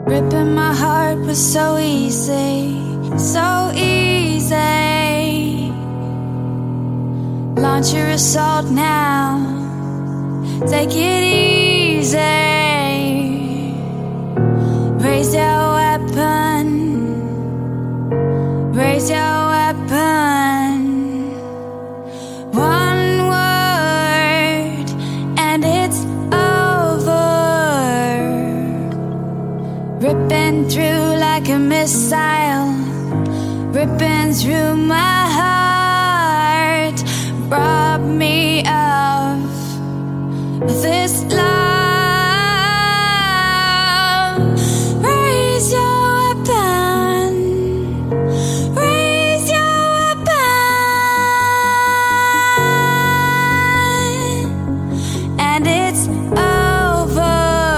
Ripping my heart was so easy, so easy. Launch your assault now, take it easy. Raise your weapon, raise your weapon. One word and it's over. Ripping through like a missile, ripping through my heart. Rob me of this love. Raise your weapon, raise your weapon, and it's over.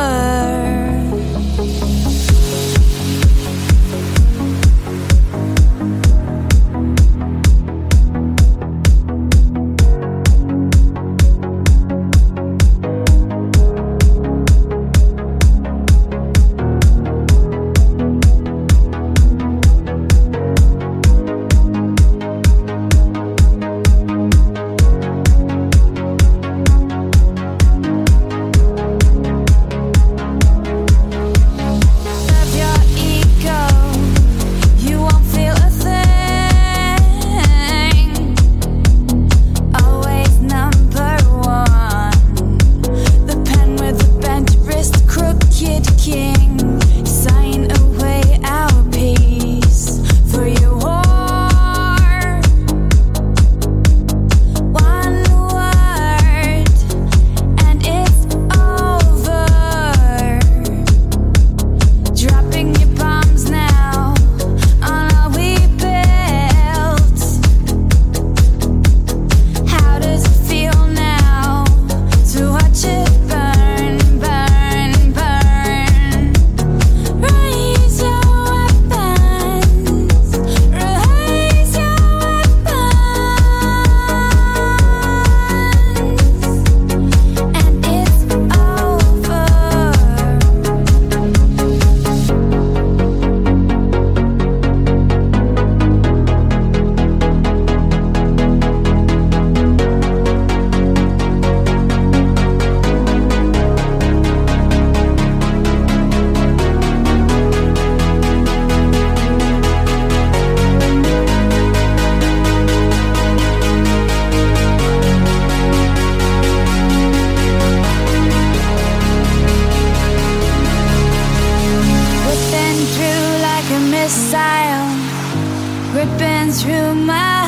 Ripping through my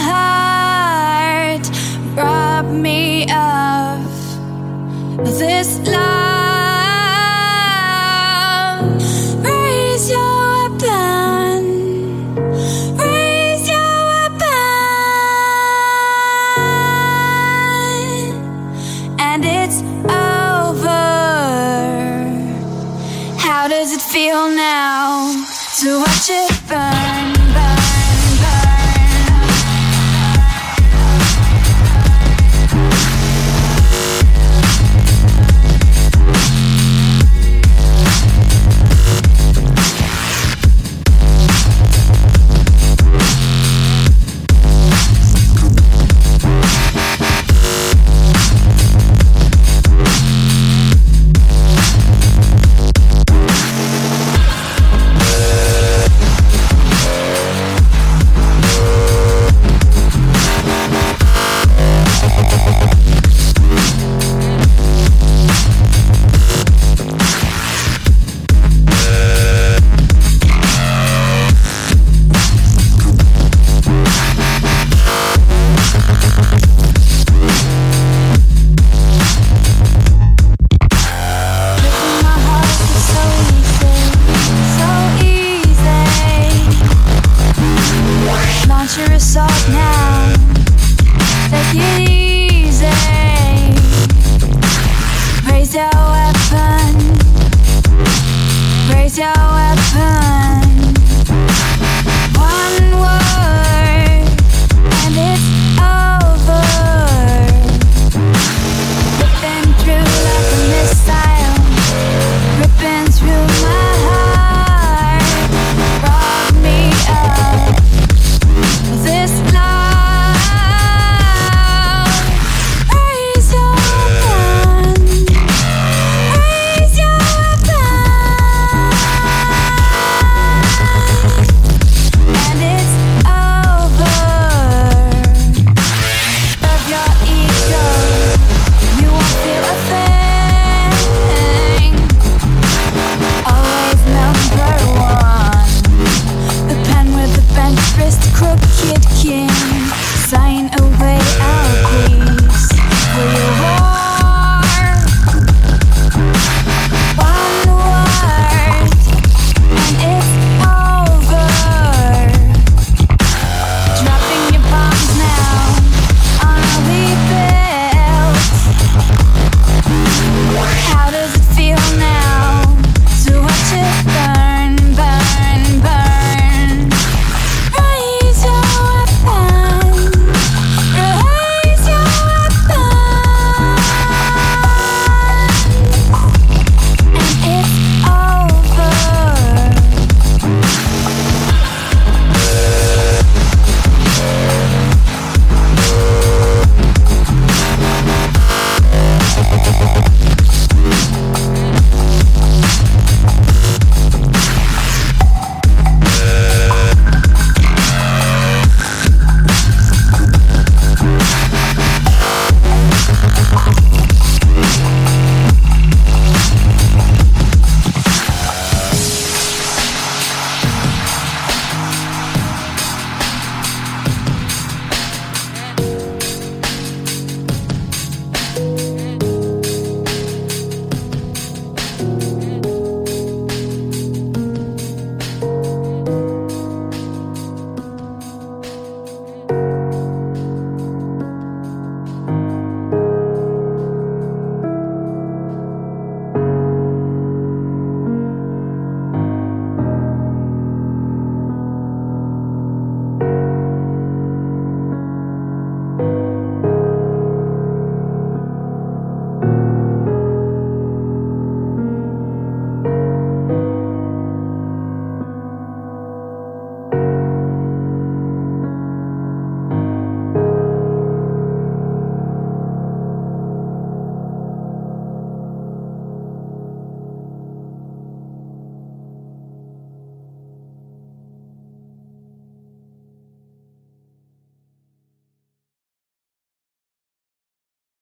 heart, rob me of this love. Raise your weapon, raise your weapon, and it's over. How does it feel now to watch it burn? Your assault now, take it easy. Raise your weapon, raise your weapon.